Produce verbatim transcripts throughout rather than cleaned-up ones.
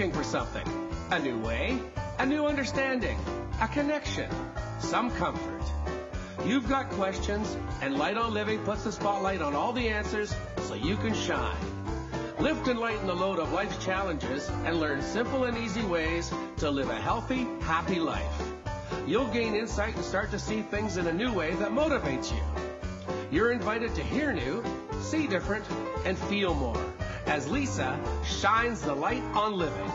looking for something. A new way, a new understanding, a connection, some comfort. You've got questions, and Light on Living puts the spotlight on all the answers so you can shine. Lift and lighten the load of life's challenges and learn simple and easy ways to live a healthy, happy life. You'll gain insight and start to see things in a new way that motivates you. You're invited to hear new, see different, and feel more as Lisa shines the light on living.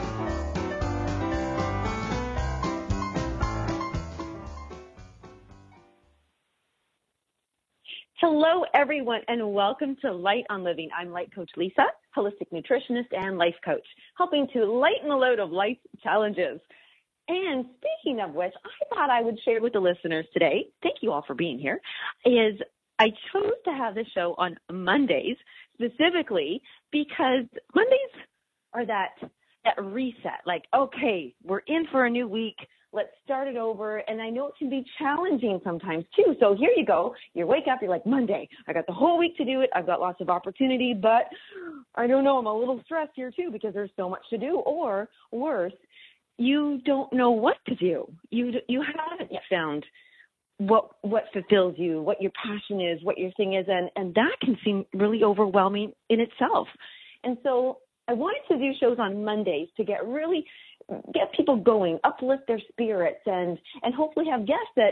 Hello, everyone, and welcome to Light on Living. I'm Light Coach Lisa, holistic nutritionist and life coach, helping to lighten the load of life's challenges. And speaking of which, I thought I would share with the listeners today, thank you all for being here, is I chose to have this show on Mondays specifically because Mondays are that, that reset, like, okay, we're in for a new week. Let's start it over. And I know it can be challenging sometimes too. So here you go. You wake up, you're like, Monday, I got the whole week to do it. I've got lots of opportunity, but I don't know, I'm a little stressed here too because there's so much to do. Or worse, you don't know what to do. You you haven't yet found what what fulfills you, what your passion is, what your thing is, and, and that can seem really overwhelming in itself. And so I wanted to do shows on Mondays to get really get people going, uplift their spirits, and, and hopefully have guests that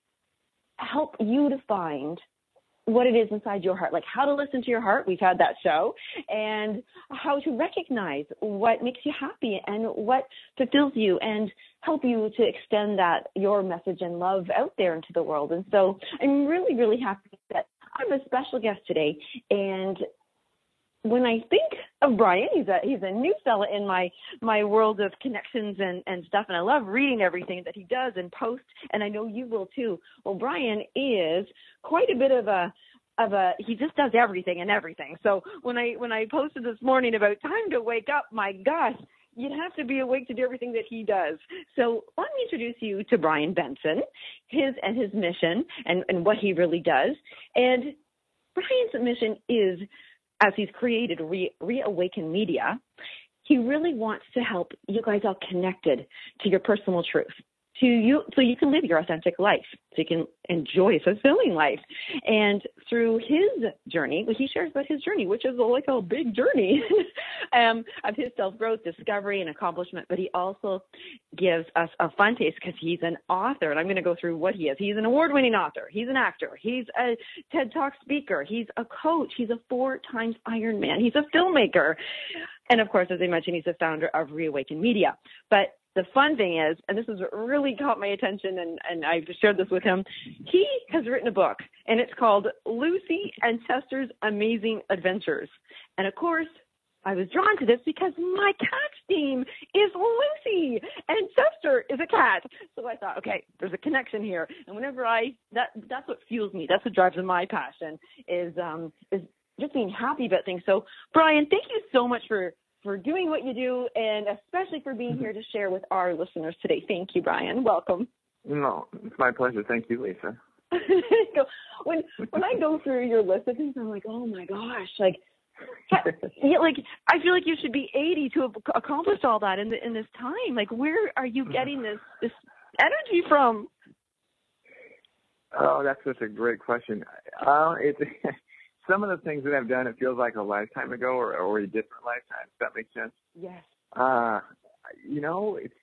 help you to find what it is inside your heart, like how to listen to your heart. We've had that show, and how to recognize what makes you happy and what fulfills you and help you to extend that, your message and love out there into the world. And so I'm really, really happy that I have a special guest today. And when I think of Brian, he's a he's a new fella in my my world of connections and, and stuff, and I love reading everything that he does and posts, and I know you will too. Well, Brian is quite a bit of a of a he just does everything and everything. So when I when I posted this morning about time to wake up, my gosh, you'd have to be awake to do everything that he does. So let me introduce you to Brian Benson, his and his mission and, and what he really does. And Brian's mission is, as he's created Re- Reawaken Media, he really wants to help you guys all connected to your personal truth, to you, so you can live your authentic life, so you can enjoy a fulfilling life. And through his journey, well, he shares about his journey, which is like a big journey um, of his self-growth, discovery, and accomplishment. But he also gives us a fun taste because he's an author, and I'm going to go through what he is. He's an award-winning author. He's an actor. He's a TED Talk speaker. He's a coach. He's a four times Ironman. He's a filmmaker. And, of course, as I mentioned, he's the founder of Reawaken Media. But the fun thing is, and this has really caught my attention, and, and I've shared this with him, he has written a book, and it's called Lucy and Chester's Amazing Adventures. And, of course, I was drawn to this because my cat's name is Lucy, and Chester is a cat. So I thought, okay, there's a connection here. And whenever I, that that's what fuels me. That's what drives my passion is um, is just being happy about things. So, Brian, thank you so much for for doing what you do, and especially for being here to share with our listeners today. Thank you, Brian. Welcome. No, it's my pleasure. Thank you, Lisa. when when I go through your list of things, I'm like, oh my gosh, like, yeah, like I feel like you should be eighty to have accomplished all that in the, in this time. Like, where are you getting this this energy from? Oh, that's such a great question. Uh, it's some of the things that I've done, it feels like a lifetime ago or, or a different lifetime, if that makes sense. Yes. Uh, you know, it's,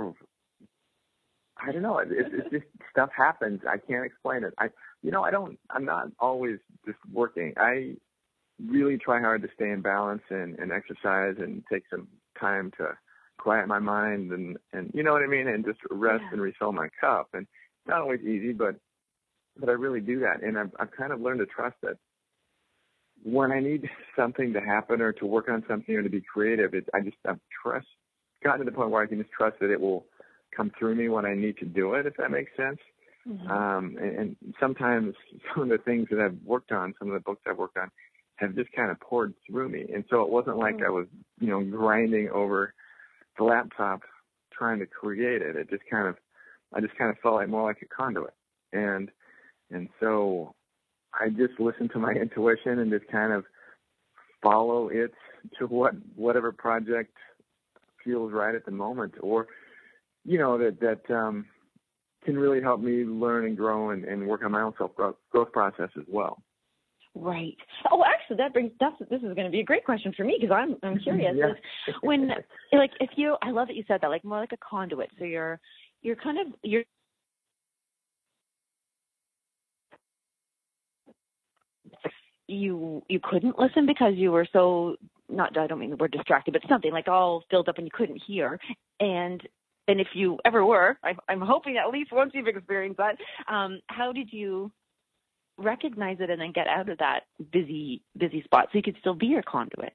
I don't know. It's, it's just stuff happens. I can't explain it. I, you know, I don't, I'm not always just working. I really try hard to stay in balance and, and exercise and take some time to quiet my mind and, and you know what I mean? And just rest yeah. and refill my cup. And it's not always easy, but, but I really do that. And I've, I've kind of learned to trust that when I need something to happen or to work on something or to be creative, it, I just I've trust gotten to the point where I can just trust that it will come through me when I need to do it, if that makes sense. Mm-hmm. Um, and, and sometimes some of the things that I've worked on, some of the books I've worked on, have just kind of poured through me. And so it wasn't like mm-hmm. I was, you know, grinding over the laptop trying to create it. It just kind of, I just kind of felt like more like a conduit. And and so I just listen to my intuition and just kind of follow it to what whatever project feels right at the moment, or, you know, that, that, um, can really help me learn and grow and, and work on my own self growth, growth process as well. Right. Oh, actually, that brings that's this is going to be a great question for me because I'm I'm curious. Yeah. Is when like if you I love that you said that, like more like a conduit. So you're you're kind of you're you you couldn't listen because you were so not I don't mean the word distracted, but something like all filled up and you couldn't hear. And and if you ever were, I, I'm hoping at least once you've experienced that, um, how did you recognize it and then get out of that busy busy spot so you could still be your conduit?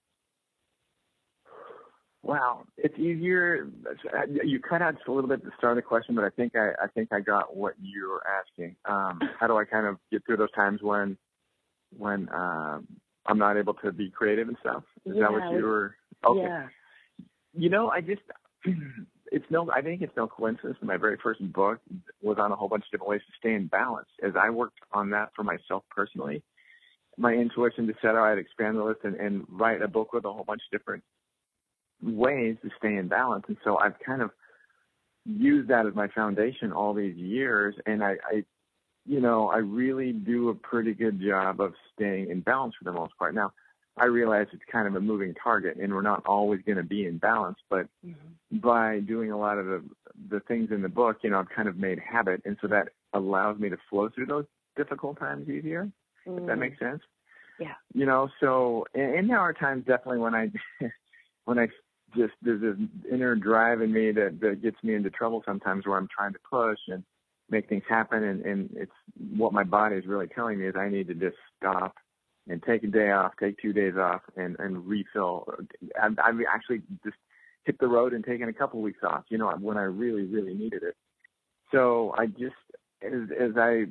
Wow, it's easier. You cut out just a little bit at the start of the question, but I think I, I think I got what you were asking. Um, how do I kind of get through those times when when um, I'm not able to be creative and stuff? Is yeah, that what you were? Okay. Yeah. You know, I just it's no. I think it's no coincidence that my very first book was on a whole bunch of different ways to stay in balance. As I worked on that for myself personally, my intuition just said, "All right, expand the list and, and write a book with a whole bunch of different ways to stay in balance." And so I've kind of used that as my foundation all these years, and I, I, you know, I really do a pretty good job of staying in balance for the most part. Now, I realize it's kind of a moving target, and we're not always going to be in balance. But mm-hmm. by doing a lot of the the things in the book, you know, I've kind of made habit, and so that allows me to flow through those difficult times easier. Mm. If that makes sense. Yeah. You know, so and, and there are times definitely when I when I just there's this inner drive in me that that gets me into trouble sometimes, where I'm trying to push and make things happen, and and it's what my body is really telling me is I need to just stop and take a day off, take two days off, and, and refill. I've, I've actually just hit the road and taken a couple weeks off, you know, when I really, really needed it. So I just, as, as I,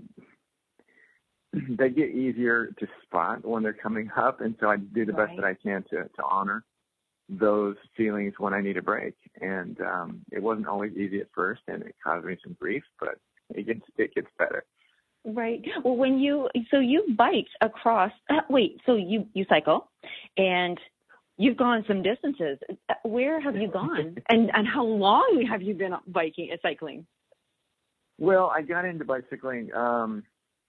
they get easier to spot when they're coming up, and so I do the right. best that I can to, to honor those feelings when I need a break. And um, it wasn't always easy at first, and it caused me some grief, but it gets it gets better. Right. Well, when you, so you biked across, uh, wait, so you, you cycle and you've gone some distances. Where have you gone? and, and how long have you been biking and cycling? Well, I got into bicycling um,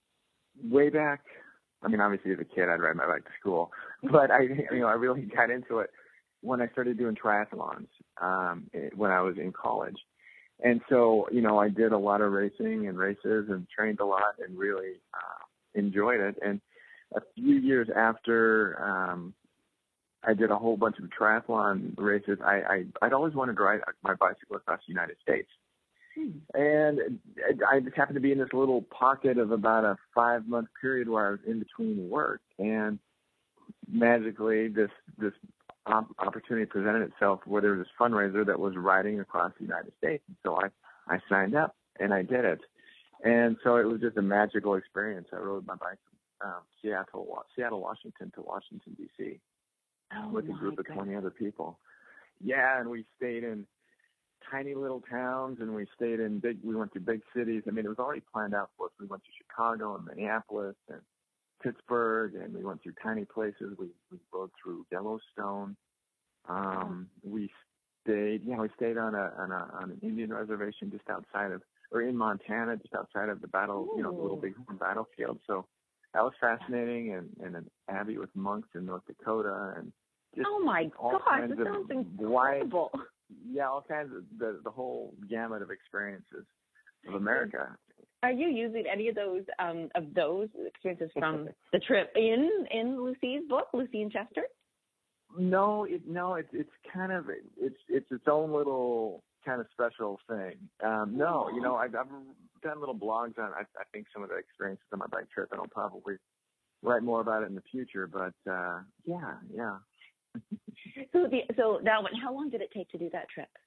way back. I mean, obviously as a kid, I'd ride my bike to school, but I, you know, I really got into it when I started doing triathlons um, when I was in college. And so, you know, I did a lot of racing and races and trained a lot and really uh, enjoyed it. And a few years after um, I did a whole bunch of triathlon races, I, I, I'd always wanted to ride my bicycle across the United States. Hmm. And I just happened to be in this little pocket of about a five-month period where I was in between work. And magically, this this opportunity presented itself where there was this fundraiser that was riding across the United States. And so I, I signed up and I did it. And so it was just a magical experience. I rode my bike from um, Seattle, Seattle, Washington to Washington, D C oh with a group of twenty other people. Yeah, and we stayed in tiny little towns and we stayed in big, we went to big cities. I mean, it was already planned out for us. We went to Chicago and Minneapolis and Pittsburgh, and we went through tiny places. We, we rode through Yellowstone. Um, we stayed, yeah, we stayed on a, on a on an Indian reservation just outside of, or in Montana, just outside of the battle, Ooh. you know, the Little Bighorn battlefield. So that was fascinating, and, and an abbey with monks in North Dakota, and just oh my all gosh, kinds that of sounds incredible. Wide, yeah, all kinds of the the whole gamut of experiences of America. Are you using any of those um, of those experiences from the trip in in Lucy's book, Lucy and Chester? No, it, no, it's it's kind of it's it's its own little kind of special thing. Um, no, you know, I've, I've done little blogs on I, I think some of the experiences on my bike trip, and I'll probably write more about it in the future. But uh, yeah, yeah. so the, so that one, how long did it take to do that trip?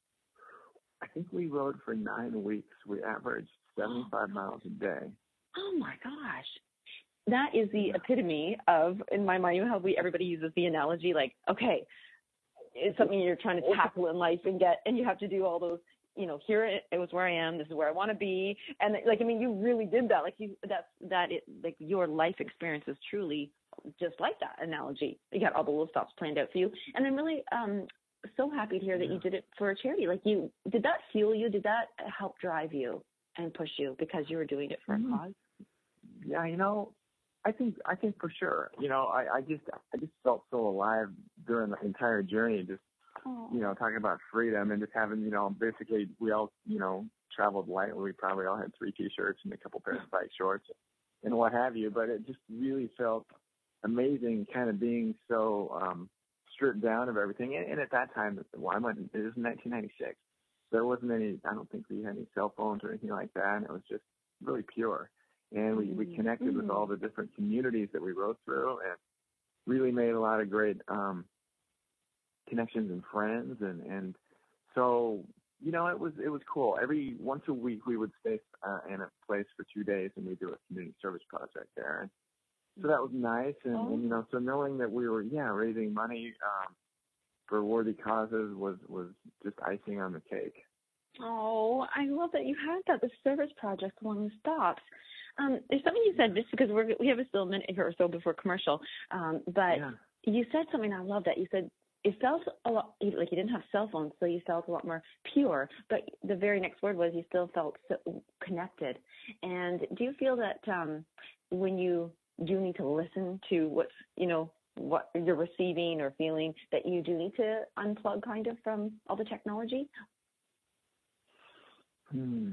I think we rode for nine weeks. We averaged seventy-five miles a day. Oh my gosh. That is the epitome of, in my mind, you know how we, everybody uses the analogy, like, okay, it's something you're trying to tackle in life and get, and you have to do all those, you know, here it, it was where I am, this is where I want to be. And like, I mean, you really did that. Like you, that's, that it, like your life experience is truly just like that analogy. You got all the little stops planned out for you. And I'm really um, so happy to hear that Yeah. you did it for a charity. Like, you, did that fuel you? Did that help drive you and push you because you were doing it for Mm-hmm. a cause? Yeah, you know, I think I think for sure. You know, I, I just I just felt so alive during the entire journey. Just Oh. you know, talking about freedom and just having, you know, basically we all, you know, traveled lightly. We probably all had three T-shirts and a couple pairs of bike shorts and what have you. But it just really felt amazing, kind of being so um, stripped down of everything. And, and at that time, well, I went. It was nineteen ninety-six. There wasn't any. I don't think we had any cell phones or anything like that. And it was just really pure. And we, we connected mm-hmm. with all the different communities that we rode through, and really made a lot of great um, connections and friends. And, and so, you know, it was it was cool. Every once a week we would stay uh, in a place for two days, and we do a community service project there. And so that was nice. And, oh. and you know, so knowing that we were yeah raising money um, for worthy causes was was just icing on the cake. Oh, I love that you had that, the service project along the stops. Um, there's something you said, just because we're, we have a still minute here or so before commercial, um, but Yeah. you said something, I love that. You said it felt a lot, like you didn't have cell phones, so you felt a lot more pure, but the very next word was you still felt so connected. And do you feel that um, when you do need to listen to what's, you know, what you're receiving or feeling, that you do need to unplug kind of from all the technology? Hmm.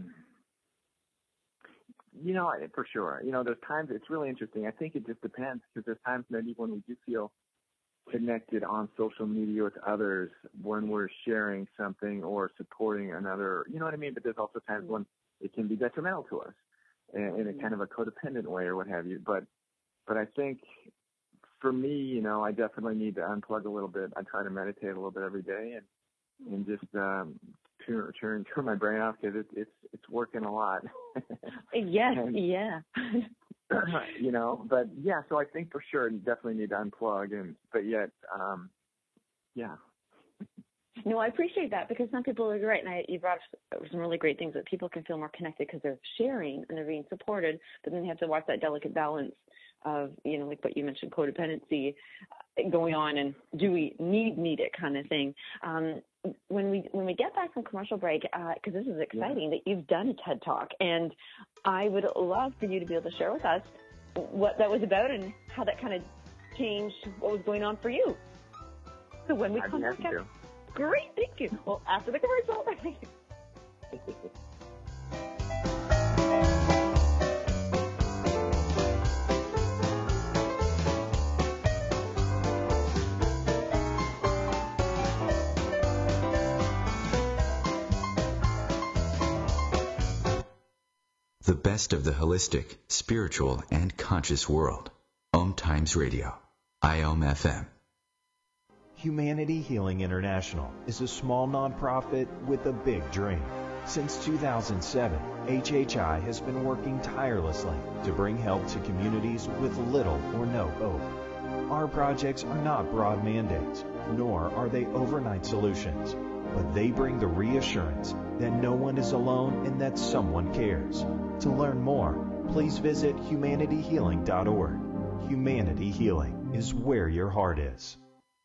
You know, for sure. You know, there's times, it's really interesting. I think it just depends, because there's times maybe when we do feel connected on social media with others, when we're sharing something or supporting another, you know what I mean? But there's also times when it can be detrimental to us in, in a kind of a codependent way or what have you. But, but I think for me, you know, I definitely need to unplug a little bit. I try to meditate a little bit every day and, and just, um, turn, turn, turn my brain off, because it, it's, it's working a lot. Yes, and, yeah. you know, but yeah, so I think for sure you definitely need to unplug, and but yet, um, yeah. No, I appreciate that, because some people are right, and I, you brought up some really great things, that people can feel more connected because they're sharing and they're being supported, but then they have to watch that delicate balance of, you know, like what you mentioned, codependency going on, and do we need need it kind of thing. Um, when we when we get back from commercial break, because uh, this is exciting yeah. that you've done a TED Talk, and I would love for you to be able to share with us what that was about and how that kind of changed what was going on for you. So when we I'd come back, to. Great, thank you. Well, after the commercial. The best of the holistic, spiritual, and conscious world. Om Times Radio. I O M F M. Humanity Healing International is a small nonprofit with a big dream. Since two thousand seven, H H I has been working tirelessly to bring help to communities with little or no hope. Our projects are not broad mandates, nor are they overnight solutions, but they bring the reassurance that no one is alone and that someone cares. To learn more, please visit humanity healing dot org. Humanity Healing is where your heart is.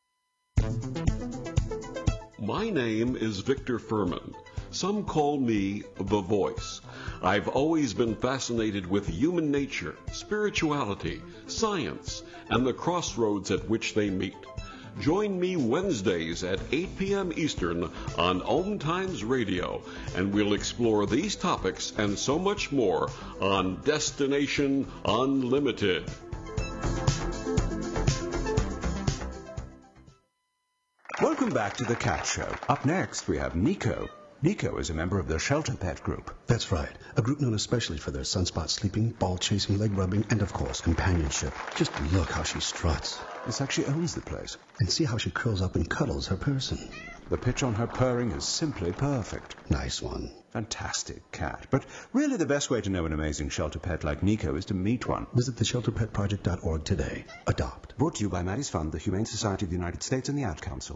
My name is Victor Furman. Some call me The Voice. I've always been fascinated with human nature, spirituality, science, and the crossroads at which they meet. Join me Wednesdays at eight p.m. Eastern on Om Times Radio, and we'll explore these topics and so much more on Destination Unlimited. Welcome back to The Cat Show. Up next, we have Nico. Nico is a member of the Shelter Pet Group. That's right. A group known especially for their sunspot sleeping, ball chasing, leg rubbing, and of course, companionship. Just look how she struts. It's like she owns the place. And see how she curls up and cuddles her person. The pitch on her purring is simply perfect. Nice one. Fantastic cat. But really the best way to know an amazing shelter pet like Nico is to meet one. Visit the shelter pet project dot org today. Adopt. Brought to you by Maddie's Fund, the Humane Society of the United States, and the Ad Council.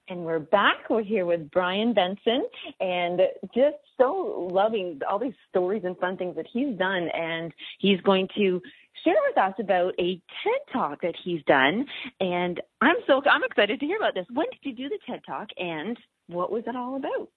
And we're back. We're here with Brian Benson, and just so loving all these stories and fun things that he's done. And he's going to share with us about a TED Talk that he's done. And I'm so I'm excited to hear about this. When did you do the TED Talk, and what was it all about?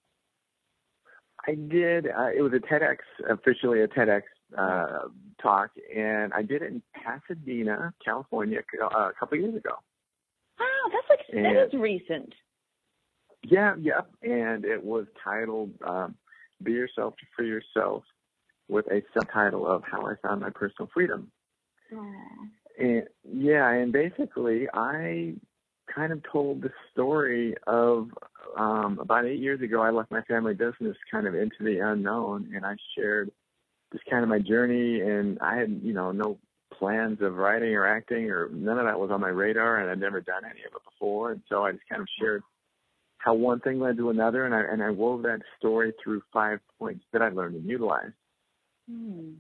I did. Uh, it was a TEDx, officially a TEDx uh, talk, and I did it in Pasadena, California, uh, a couple of years ago. Wow, that's like and, that is recent. Yeah, yeah, and it was titled um, "Be Yourself to Free Yourself," with a subtitle of "How I Found My Personal Freedom." Aww. And yeah, and basically, I kind of told the story of um, about eight years ago. I left my family business kind of into the unknown, and I shared just kind of my journey. And I had, you know, no plans of writing or acting, or none of that was on my radar, and I'd never done any of it before. And so I just kind of shared how one thing led to another, and I and I wove that story through five points that I learned and utilized. Hmm.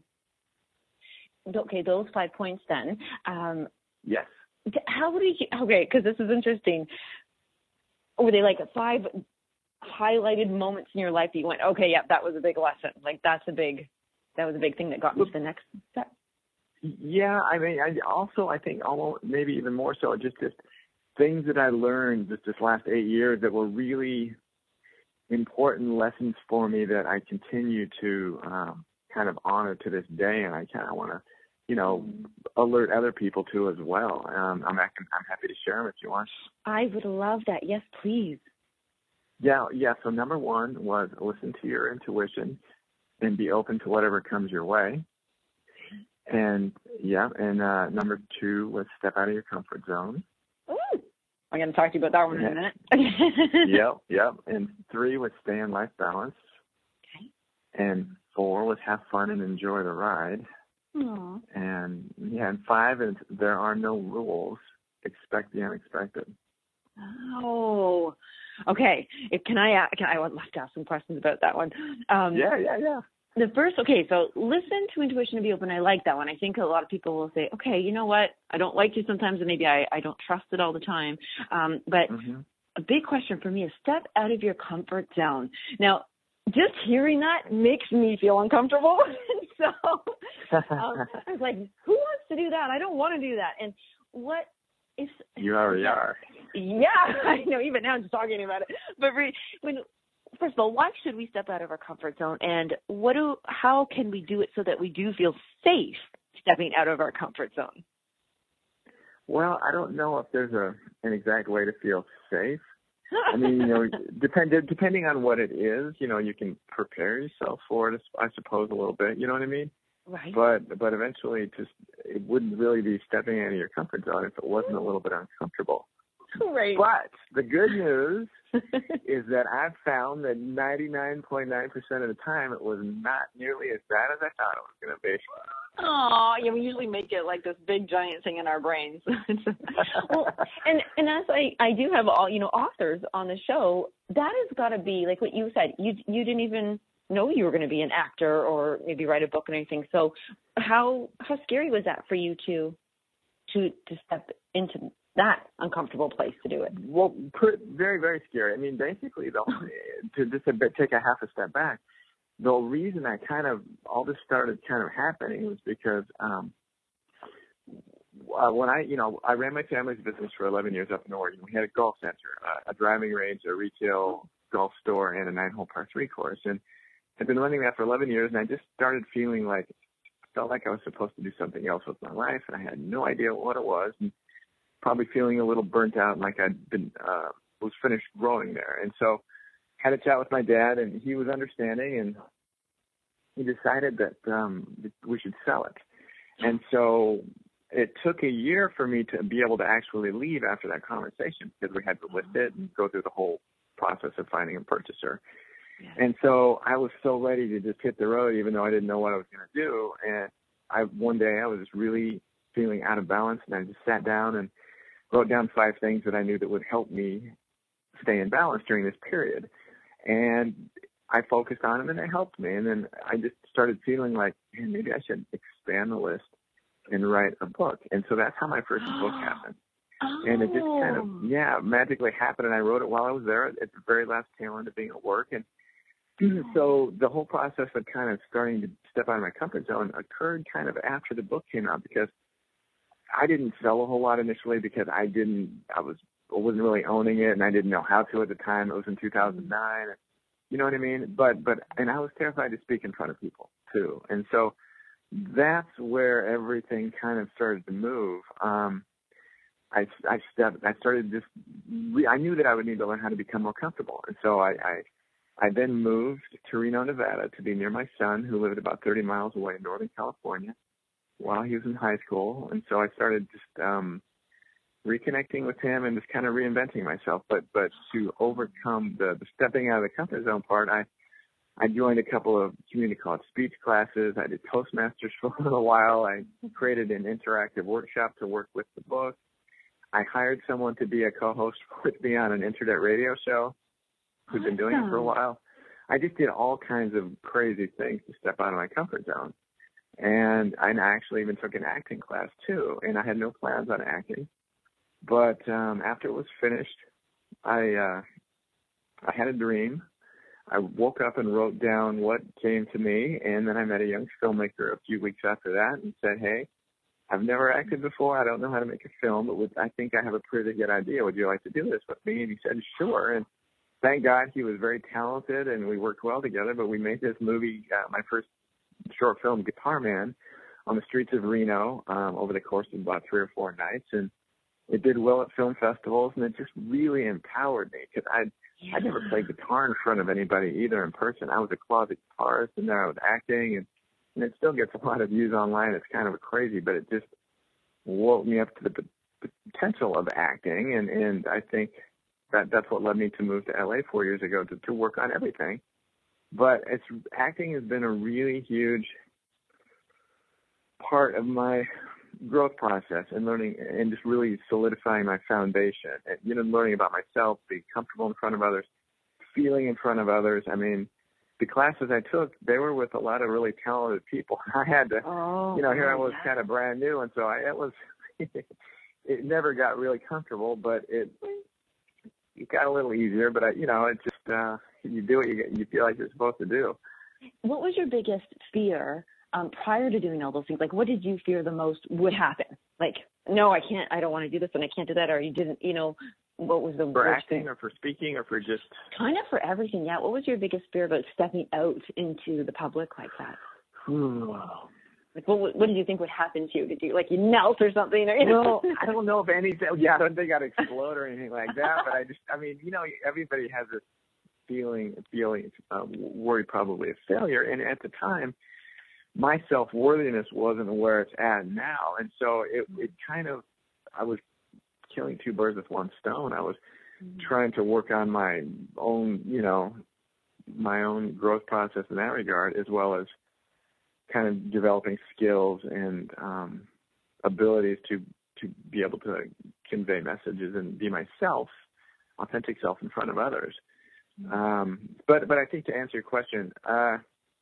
Okay, those five points then. Um, yes. How did you? Okay, because this is interesting. Were they like five highlighted moments in your life that you went, okay, yeah, that was a big lesson. Like that's a big, that was a big thing that got me to the next step. Yeah, I mean, I also I think almost maybe even more so just just. things that I learned just this last eight years that were really important lessons for me that I continue to um, kind of honor to this day, and I kind of want to, you know, alert other people to as well. Um, I'm I'm happy to share them if you want. I would love that. Yes, please. Yeah, yeah. So number one was listen to your intuition and be open to whatever comes your way. And yeah, and uh, number two was step out of your comfort zone. Ooh. I'm going to talk to you about that one in a minute. Yep, yep. And three was stay in life balance. Okay. And four was have fun and enjoy the ride. Aww. And yeah, and five is there are no rules. Expect the unexpected. Oh, okay. If, can I? Can I would love to ask some questions about that one. Um, yeah, yeah, yeah. The first, okay, so listen to intuition and be open. I like that one. I think a lot of people will say, okay, you know what? I don't like you sometimes, and maybe I, I don't trust it all the time. Um, but mm-hmm. a big question for me is step out of your comfort zone. Now, just hearing that makes me feel uncomfortable. so um, I was like, who wants to do that? I don't want to do that. And what is... You already are. Yeah, I know. Even now I'm just talking about it. But re- when... First of all, why should we step out of our comfort zone, and what do? How can we do it so that we do feel safe stepping out of our comfort zone? Well, I don't know if there's a an exact way to feel safe. I mean, you know, depend, depending on what it is, you know, you can prepare yourself for it, I suppose, a little bit. You know what I mean? Right. But but eventually, just it wouldn't really be stepping out of your comfort zone if it wasn't a little bit uncomfortable. Right. But the good news is that I've found that ninety-nine point nine percent of the time it was not nearly as bad as I thought it was going to be. Oh, yeah, we usually make it like this big giant thing in our brains. Well, and and as I, I do have all, you know, authors on the show, that has got to be, like what you said, you you didn't even know you were going to be an actor or maybe write a book or anything. So how how scary was that for you to to to step into that uncomfortable place to do it? Well, very, very scary. I mean, basically, though, to just a bit, take a half a step back, the reason I kind of, all this started kind of happening was because um, uh, when I, you know, I ran my family's business for eleven years up in Oregon. We had a golf center, uh, a driving range, a retail golf store, and a nine-hole par three course. And I'd been running that for eleven years, and I just started feeling like, felt like I was supposed to do something else with my life, and I had no idea what it was. And probably feeling a little burnt out, like I'd been uh, was finished growing there. And so had a chat with my dad, and he was understanding, and he decided that um, we should sell it. And so it took a year for me to be able to actually leave after that conversation, because we had to list it and go through the whole process of finding a purchaser. Yeah. And so I was so ready to just hit the road, even though I didn't know what I was going to do. And I one day I was just really feeling out of balance, and I just sat down and wrote down five things that I knew that would help me stay in balance during this period. And I focused on them, and they helped me. And then I just started feeling like, man, maybe I should expand the list and write a book. And so that's how my first book happened. Oh. And it just kind of, yeah, magically happened. And I wrote it while I was there at the very last tail end of being at work. And so the whole process of kind of starting to step out of my comfort zone occurred kind of after the book came out, because I didn't sell a whole lot initially because I didn't, I was, I wasn't really owning it, and I didn't know how to at the time. It was in two thousand nine. You know what I mean? But, but, and I was terrified to speak in front of people too. And so that's where everything kind of started to move. Um, I, I stepped, I started just, I knew that I would need to learn how to become more comfortable. And so I, I, I then moved to Reno, Nevada to be near my son, who lived about thirty miles away in Northern California while he was in high school. And so I started just, um, reconnecting with him and just kind of reinventing myself. But, but to overcome the, the stepping out of the comfort zone part, I, I joined a couple of community college speech classes. I did Toastmasters for a little while. I created an interactive workshop to work with the book. I hired someone to be a co-host with me on an internet radio show who's been doing it for a while. I just did all kinds of crazy things to step out of my comfort zone. And I actually even took an acting class too. And I had no plans on acting. But um, after it was finished, I uh, I had a dream. I woke up and wrote down what came to me, and then I met a young filmmaker a few weeks after that and said, hey, I've never acted before. I don't know how to make a film, but would, I think I have a pretty good idea. Would you like to do this with me? And he said, sure. And thank God he was very talented, and we worked well together, but we made this movie, uh, my first short film, Guitar Man, on the streets of Reno um, over the course of about three or four nights. And it did well at film festivals, and it just really empowered me because I'd, yeah. I'd never played guitar in front of anybody either in person. I was a closet guitarist, and there I was acting, and, and it still gets a lot of views online. It's kind of crazy, but it just woke me up to the, the potential of acting, and, and I think that that's what led me to move to L A four years ago to, to work on everything. But it's acting has been a really huge part of my growth process and learning and just really solidifying my foundation and, you know, learning about myself, being comfortable in front of others, feeling in front of others. I mean, the classes I took, they were with a lot of really talented people. I had to, oh, you know, here I was kind of brand new. And so I, it was, it never got really comfortable, but it, it got a little easier, but I, you know, it just, uh, you do what you get, you feel like you're supposed to do. What was your biggest fear um, prior to doing all those things? Like, what did you fear the most would happen? Like, no, I can't, I don't want to do this and I can't do that. Or you didn't, you know, what was the For worst acting thing? or for speaking or for just? Kind of for everything, yeah. What was your biggest fear about stepping out into the public like that? Like, what, what did you think would happen to you? Did you, like, you melt or something? Or, you know? Well, I don't know if anything, yeah, I don't think I'd explode or anything like that, but I just, I mean, you know, everybody has this feeling, feeling, uh, worry probably of failure. And at the time, my self-worthiness wasn't where it's at now. And so it, it kind of, I was killing two birds with one stone. I was mm-hmm. trying to work on my own, you know, my own growth process in that regard, as well as kind of developing skills and um, abilities to, to be able to convey messages and be myself, authentic self in front of others. Um, but, but I think to answer your question, uh,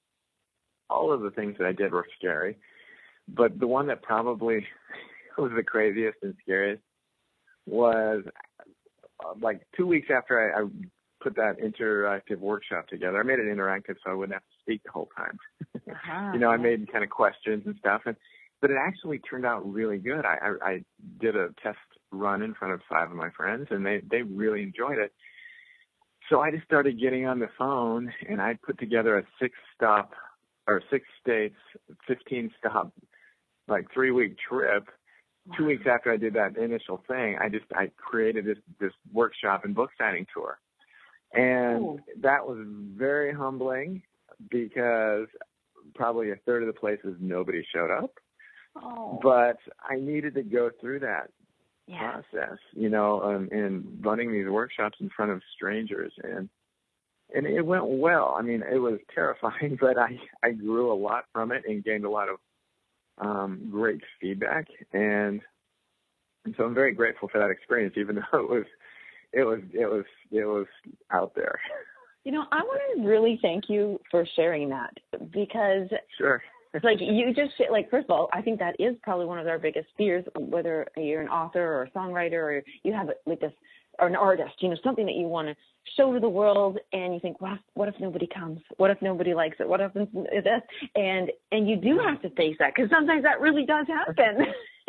all of the things that I did were scary, but the one that probably was the craziest and scariest was uh, like two weeks after I, I put that interactive workshop together. I made it interactive so I wouldn't have to speak the whole time. Uh-huh. You know, I made kind of questions and stuff, and but it actually turned out really good. I, I, I did a test run in front of five of my friends, and they, they really enjoyed it. So I just started getting on the phone, and I put together a six-stop or six states, fifteen-stop, like three-week trip. Wow. Two weeks after I did that initial thing, I just I created this this workshop and book signing tour. And Ooh. That was very humbling because probably a third of the places nobody showed up. Oh. But I needed to go through that yeah. process, you know, um, and running these workshops in front of strangers. And and it went well. I mean, it was terrifying, but I, I grew a lot from it and gained a lot of um, great feedback. And, and so I'm very grateful for that experience, even though it was It was, it was, it was out there. You know, I want to really thank you for sharing that because sure. It's like you just like, first of all, I think that is probably one of our biggest fears, whether you're an author or a songwriter or you have like this, or an artist, you know, something that you want to show to the world, and you think, what, what if nobody comes? What if nobody likes it? What if this? And and you do have to face that, because sometimes that really does happen.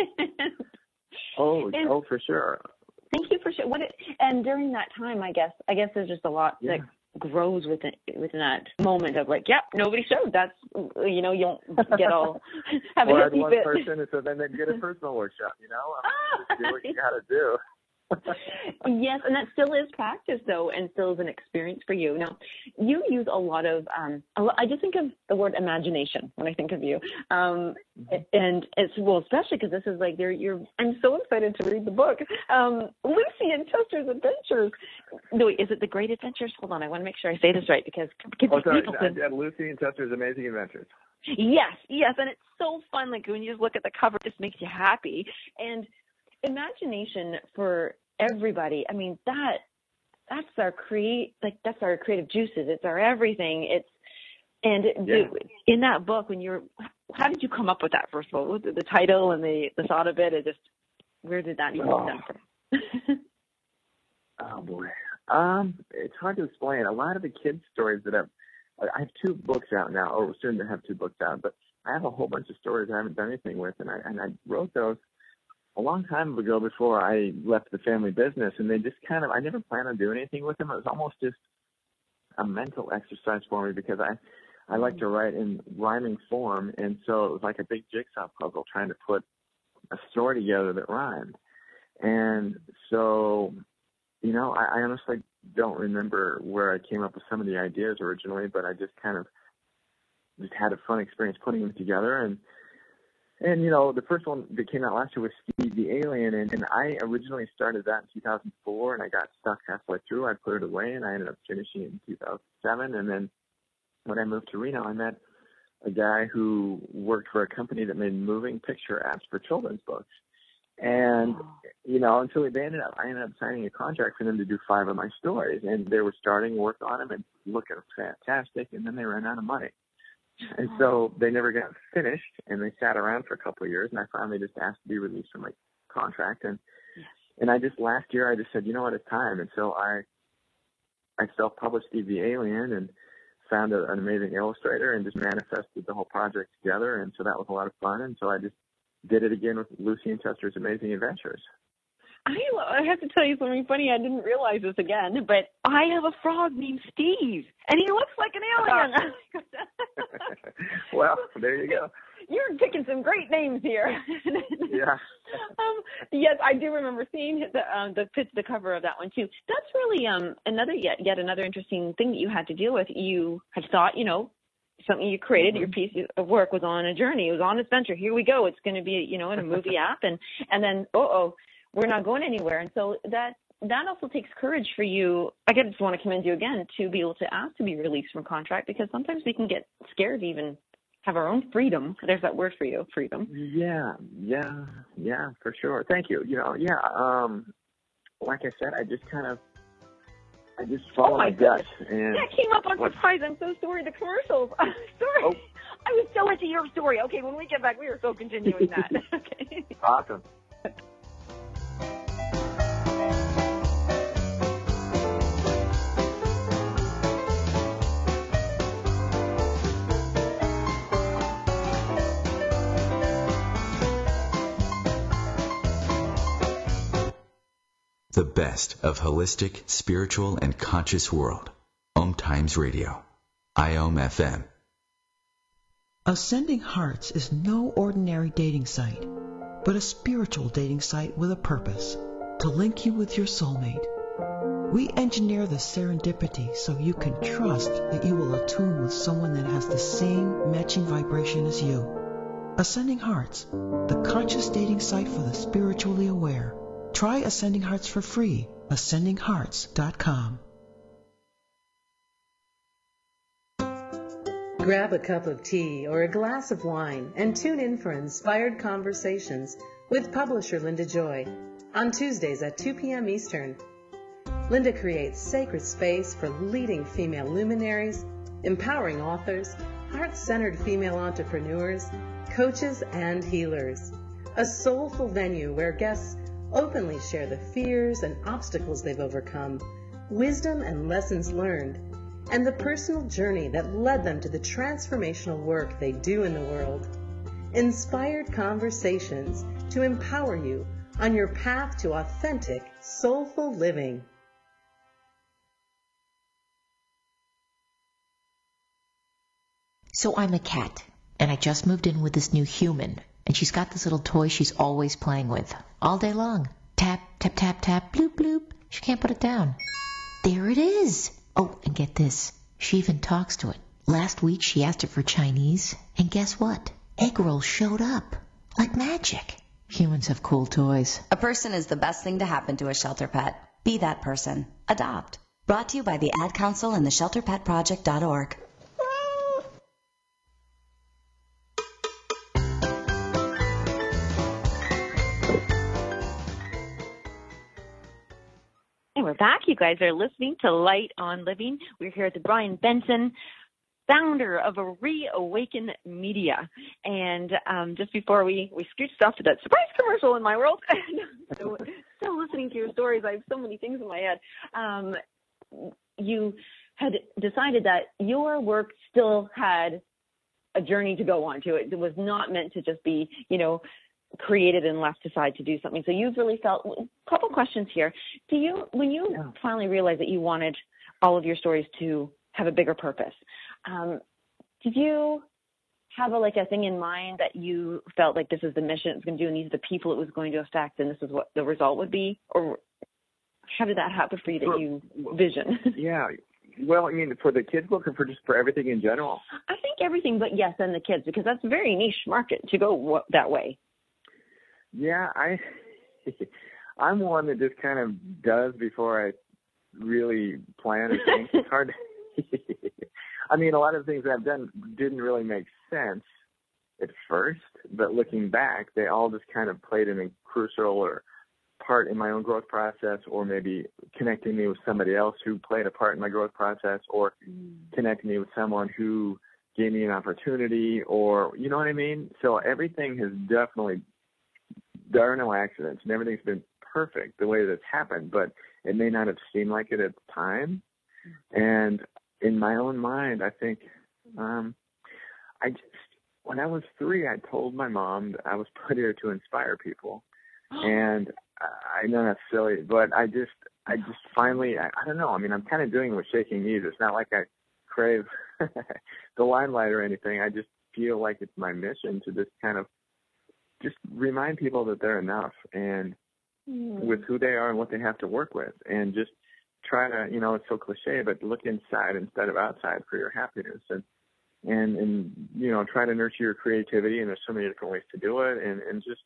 oh, and oh, for sure. Thank you for sure. What it, and during that time, I guess, I guess there's just a lot Yeah. that grows within within that moment of like, yep, nobody showed. That's, you know, you don't get all have or a I'd hissy one fit. person, and so then they'd get a personal workshop. You know, I mean, just do what you got to do. Yes, and that still is practice, though, and still is an experience for you. Now, you use a lot of, um, a lo- I just think of the word imagination when I think of you. Um, and it's, well, especially because this is like, you're, you're, I'm so excited to read the book. Um, Lucy and Chester's Adventures. No, wait, is it The Great Adventures? Hold on, I want to make sure I say this right, because, because Oh, sorry, people I, can- I, Lucy and Chester's Amazing Adventures. Yes, yes, and it's so fun. Like when you just look at the cover, it just makes you happy. And imagination for everybody, I mean, that that's our create like that's our creative juices. It's our everything. It's and it, Yeah. the, in that book, when you're, how did you come up with that? First of all, the, the title and the, the thought of it. It just, where did that even Oh. come from? Oh boy, um, it's hard to explain. A lot of the kids' stories that I've, I have two books out now, or soon to have two books out. But I have a whole bunch of stories I haven't done anything with, and I and I wrote those a long time ago before I left the family business, and they just kind of, I never planned on doing anything with them. It was almost just a mental exercise for me, because I, I like to write in rhyming form, and so it was like a big jigsaw puzzle trying to put a story together that rhymed. And so, you know, I, I honestly don't remember where I came up with some of the ideas originally, but I just kind of just had a fun experience putting them together. And And, you know, the first one that came out last year was Steve the Alien, and, and I originally started that in two thousand four, and I got stuck halfway through. I put it away, and I ended up finishing it in two thousand seven. And then when I moved to Reno, I met a guy who worked for a company that made moving picture apps for children's books. And, you know, and so they ended up, I ended up signing a contract for them to do five of my stories, and they were starting work on them and looking fantastic, and then they ran out of money. And so they never got finished, and they sat around for a couple of years, and I finally just asked to be released from my contract. And yes. and I just, last year, I just said, you know what, it's time. And so I I self-published Steve the Alien and found a, an amazing illustrator and just manifested the whole project together. And so that was a lot of fun. And so I just did it again with Lucy and Chester's Amazing Adventures. I, I have to tell you something funny. I didn't realize this again, but I have a frog named Steve, and he looks like an alien. Well, there you go. You're picking some great names here. Yeah. um, yes, I do remember seeing the um, the the cover of that one too. That's really um another yet yet another interesting thing that you had to deal with. You had thought, you know, something you created, mm-hmm. your piece of work was on a journey. It was on an adventure. Here we go. It's going to be, you know, in a movie app, and and then uh oh. we're not going anywhere. And so that that also takes courage for you. I just want to commend you again to be able to ask to be released from contract, because sometimes we can get scared to even have our own freedom. There's that word for you, freedom. Yeah, yeah, yeah, for sure. Thank you. You know, yeah, um, like I said, I just kind of, I just follow oh my, my gut. And that came up on Surprise. I'm so sorry. The commercials. I'm sorry. Oh. I was so into your story. Okay, when we get back, we are so continuing that. Okay. Awesome. The best of holistic, spiritual, and conscious world. Om Times Radio. I O M F M. Ascending Hearts is no ordinary dating site, but a spiritual dating site with a purpose, to link you with your soulmate. We engineer the serendipity so you can trust that you will attune with someone that has the same matching vibration as you. Ascending Hearts, the conscious dating site for the spiritually aware. Try Ascending Hearts for free. ascending hearts dot com. Grab a cup of tea or a glass of wine and tune in for inspired conversations with publisher Linda Joy on Tuesdays at two p.m. Eastern. Linda creates sacred space for leading female luminaries, empowering authors, heart-centered female entrepreneurs, coaches, and healers. A soulful venue where guests openly share the fears and obstacles they've overcome, wisdom and lessons learned, and the personal journey that led them to the transformational work they do in the world. Inspired conversations to empower you on your path to authentic, soulful living. So I'm a cat, and I just moved in with this new human, and she's got this little toy she's always playing with, all day long. Tap, tap, tap, tap, bloop, bloop. She can't put it down. There it is. Oh, and get this. She even talks to it. Last week she asked it for Chinese, and guess what? Egg rolls showed up. Like magic. Humans have cool toys. A person is the best thing to happen to a shelter pet. Be that person. Adopt. Brought to you by the Ad Council and the shelter pet project dot org. And we're back. You guys are listening to Light on Living. We're here with Brian Benson, founder of a Reawaken Media. And um, just before we, we scooched off to that surprise commercial in my world, so, still listening to your stories, I have so many things in my head. Um, you had decided that your work still had a journey to go on to it. It was not meant to just be, you know, created and left aside to do something. So you've really felt, a couple questions here. Do you, when you yeah. finally realized that you wanted all of your stories to have a bigger purpose, um, did you have a, like a thing in mind that you felt like this is the mission it's going to do and these are the people it was going to affect and this is what the result would be? Or how did that happen for you that for, you vision? Yeah. Well, I mean, for the kids book or for just for everything in general? I think everything but yes, and the kids, because that's a very niche market to go w- that way. Yeah, I, I'm one that just kind of does before I really plan or think. It's hard to, I mean, a lot of the things I've done didn't really make sense at first, but looking back, they all just kind of played an crucial or part in my own growth process, or maybe connecting me with somebody else who played a part in my growth process, or mm. connecting me with someone who gave me an opportunity, or, you know what I mean? So everything has definitely, there are no accidents, and everything's been perfect the way that it's happened, but it may not have seemed like it at the time. And in my own mind, I think, um, I just, when I was three, I told my mom that I was put here to inspire people. And I know that's silly, but I just, I just finally, I, I don't know. I mean, I'm kind of doing it with shaking knees. It's not like I crave the limelight or anything. I just feel like it's my mission to just kind of just remind people that they're enough and mm. with who they are and what they have to work with, and just try to, you know, it's so cliche, but look inside instead of outside for your happiness, and, and, and, you know, try to nurture your creativity. And there's so many different ways to do it. And, and just,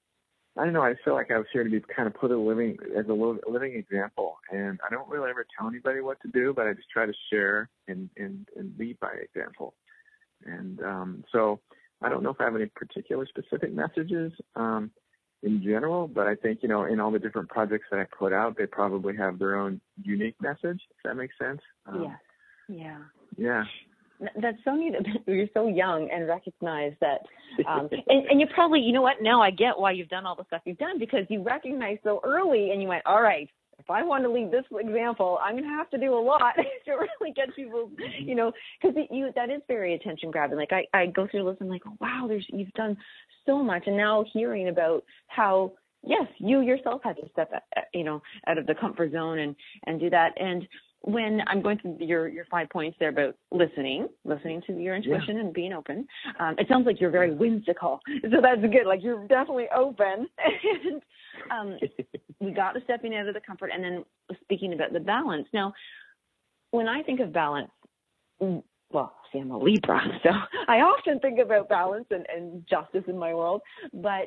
I don't know, I feel like I was here to be kind of put a living, as a living example. And I don't really ever tell anybody what to do, but I just try to share and, and, and lead by example. And um, so I don't know if I have any particular specific messages um, in general, but I think, you know, in all the different projects that I put out, they probably have their own unique message, if that makes sense. Um, yeah. Yeah. Yeah. That's so neat that you're so young and recognize that. Um, and, and you probably, you know what, now I get why you've done all the stuff you've done, because you recognized so early and you went, all right, if I want to lead this example, I'm going to have to do a lot to really get people, you know, because you, that is very attention grabbing. Like I, I go through the list and I'm like, wow, there's, you've done so much. And now hearing about how, yes, you yourself had to step, you know, out of the comfort zone and, and do that. And when I'm going through your, your five points there about listening, listening to your intuition yeah. and being open, um, it sounds like you're very whimsical. So that's good. Like you're definitely open. And um, we got to stepping out of the comfort, and then speaking about the balance. Now, when I think of balance, well, see, I'm a Libra, so I often think about balance and, and justice in my world. But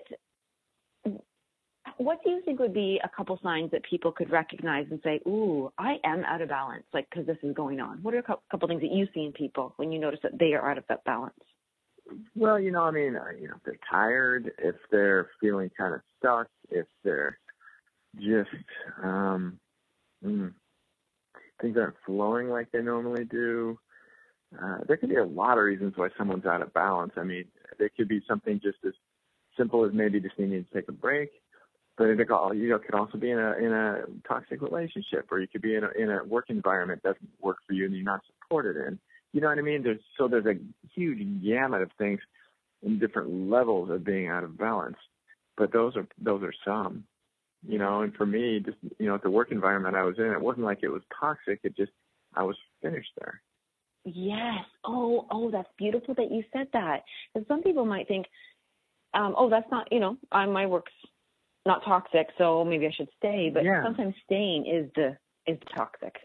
what do you think would be a couple signs that people could recognize and say, ooh, I am out of balance, like, because this is going on? What are a couple things that you see in people when you notice that they are out of that balance? Well, you know, I mean, uh, you know, if they're tired, if they're feeling kind of stuck, if they're just, um, mm, things aren't flowing like they normally do, uh, there could be a lot of reasons why someone's out of balance. I mean, there could be something just as simple as maybe just needing to take a break, but it could, you know, could also be in a in a toxic relationship, or you could be in a in a work environment that doesn't work for you and you're not supported in. You know what I mean? There's so there's a huge gamut of things in different levels of being out of balance, but those are those are some. You know, and for me, just you know, the work environment I was in, it wasn't like it was toxic. It just I was finished there. Yes. Oh, oh, that's beautiful that you said that. Because some people might think, um, oh, that's not, you know, I, my work's not toxic, so maybe I should stay. But yeah. sometimes staying is the is toxic.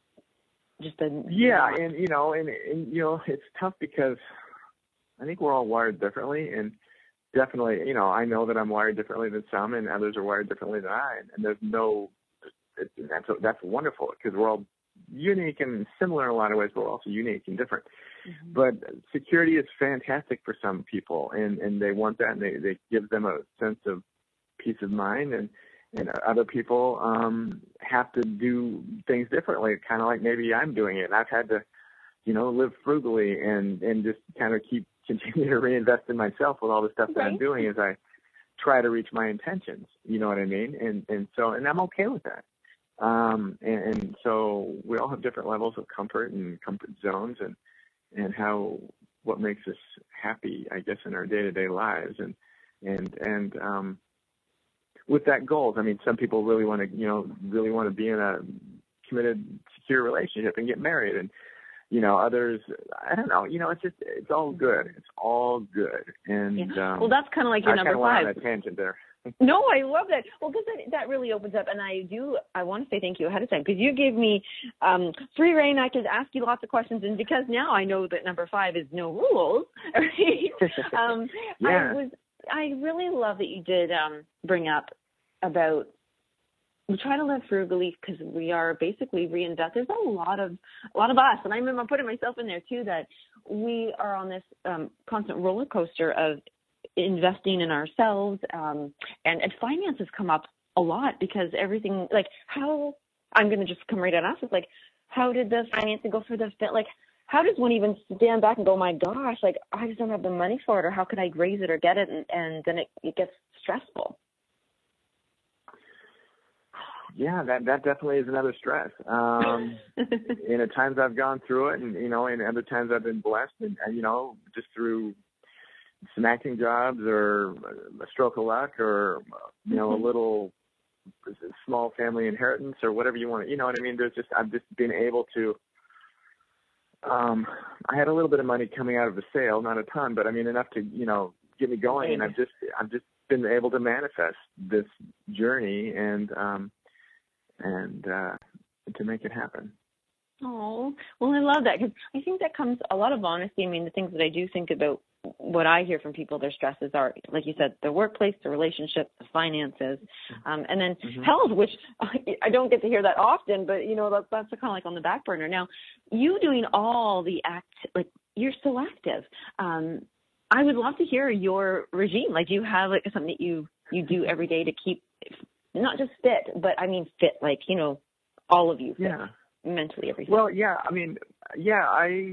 Just the yeah, and you know, and, and you know, it's tough because I think we're all wired differently, and definitely, you know, I know that I'm wired differently than some, and others are wired differently than I. And there's no, it, that's that's wonderful because we're all unique and similar in a lot of ways, but we're also unique and different. Mm-hmm. But security is fantastic for some people, and, and they want that, and they, they give them a sense of peace of mind, and, and other people um, have to do things differently, kind of like maybe I'm doing it. And I've had to, you know, live frugally and, and just kind of keep continue to reinvest in myself with all the stuff that right. I'm doing as I try to reach my intentions. You know what I mean? And and so, and I'm okay with that. Um, and, and so we all have different levels of comfort and comfort zones, and, and how, what makes us happy, I guess, in our day-to-day lives. And, and, and, um, with that goals, I mean, some people really want to, you know, really want to be in a committed, secure relationship and get married. And, you know, others, I don't know, you know, it's just, it's all good. It's all good. And, yeah. um, well, that's kind of like your I number five. five. I kind of went on a tangent there. No, I love that. Well, because that, that really opens up, and I do, I want to say thank you ahead of time, because you gave me um, free reign. I could ask you lots of questions, and because now I know that number five is no rules, right? um, yeah. I was, I really love that you did um, bring up about, we try to live frugally because we are basically reinvest. There's a lot of, a lot of us, and I remember putting myself in there too, that we are on this um, constant roller coaster of investing in ourselves, um, and, and finances come up a lot because everything, like how, I'm going to just come right at us, it's like, how did the financing go for the fit? Like, how does one even stand back and go, my gosh, like, I just don't have the money for it, or how could I raise it or get it? And, and then it, it gets stressful. Yeah, that, that definitely is another stress. Um, and at times I've gone through it, and, you know, and other times I've been blessed, and, and you know, just through some acting jobs or a stroke of luck, or, you know, a little small family inheritance, or whatever you want to, you know what I mean? There's just, I've just been able to, um, I had a little bit of money coming out of the sale, not a ton, but I mean, enough to, you know, get me going. And I've just, I've just been able to manifest this journey and, um, and, uh, to make it happen. Oh, well, I love that, because I think that comes a lot of honesty. I mean, the things that I do think about, what I hear from people, their stresses are, like you said, the workplace, the relationship, the finances, um, and then mm-hmm. health, which I don't get to hear that often, but, you know, that's, that's kind of like on the back burner. Now, you doing all the act, like, you're so active. Um, I would love to hear your regime. Like, do you have like something that you, you do every day to keep, not just fit, but I mean fit, like, you know, all of you fit, yeah. mentally, everything. Well, yeah, I mean, yeah, I...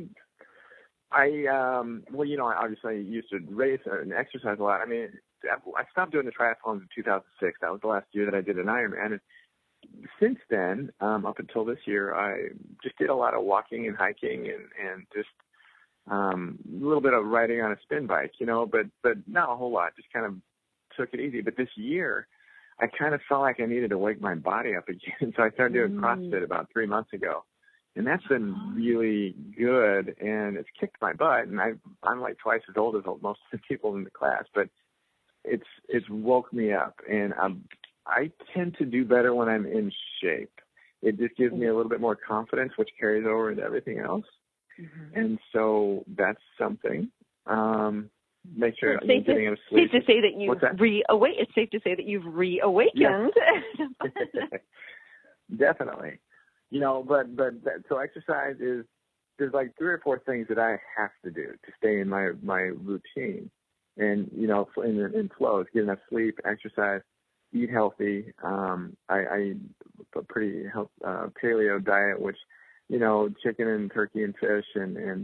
I, um, well, you know, I obviously used to race and exercise a lot. I mean, I stopped doing the triathlons in two thousand six. That was the last year that I did an Ironman. And since then, um, up until this year, I just did a lot of walking and hiking and, and just um, a little bit of riding on a spin bike, you know, but, but not a whole lot. Just kind of took it easy. But this year, I kind of felt like I needed to wake my body up again. So I started doing mm. CrossFit about three months ago. And that's been really good, and it's kicked my butt. And I, I'm like twice as old as most of the people in the class, but it's it's woke me up. And I'm, I tend to do better when I'm in shape. It just gives me a little bit more confidence, which carries over into everything else. Mm-hmm. And so that's something. Um, make sure it's you're getting enough sleep. Safe to say that you've that? reawakened. It's safe to say that you've reawakened. Yes. Definitely. You know, but, but, but, so exercise is, there's like three or four things that I have to do to stay in my, my routine. And, you know, in, in flows, get enough sleep, exercise, eat healthy. Um, I, I, a pretty health, uh, paleo diet, which, you know, chicken and turkey and fish and, and